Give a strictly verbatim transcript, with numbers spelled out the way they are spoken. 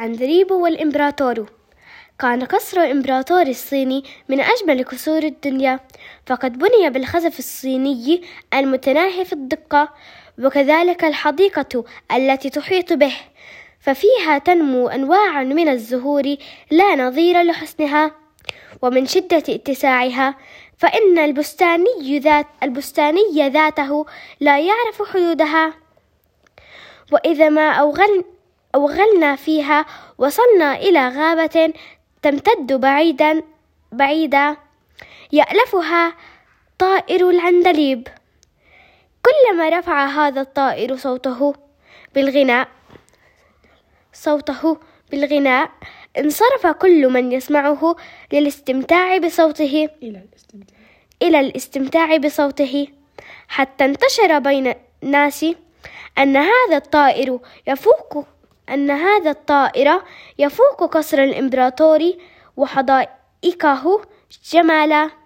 عندليب والإمبراطور. كان قصر الإمبراطور الصيني من أجمل قصور الدنيا، فقد بني بالخزف الصيني المتناهي في الدقة، وكذلك الحديقة التي تحيط به، ففيها تنمو أنواع من الزهور لا نظير لحسنها. ومن شدة اتساعها فإن البستاني ذات البستاني ذاته لا يعرف حدودها، وإذا ما أوغل أوغلنا فيها وصلنا إلى غابة تمتد بعيدا بعيدا يألفها طائر العندليب. كلما رفع هذا الطائر صوته بالغناء صوته بالغناء انصرف كل من يسمعه للاستمتاع بصوته إلى الاستمتاع, إلى الاستمتاع بصوته حتى انتشر بين الناس أن هذا الطائر يفوق أن هذا الطائر يفوق قصر الإمبراطور وحدائقه جمالا.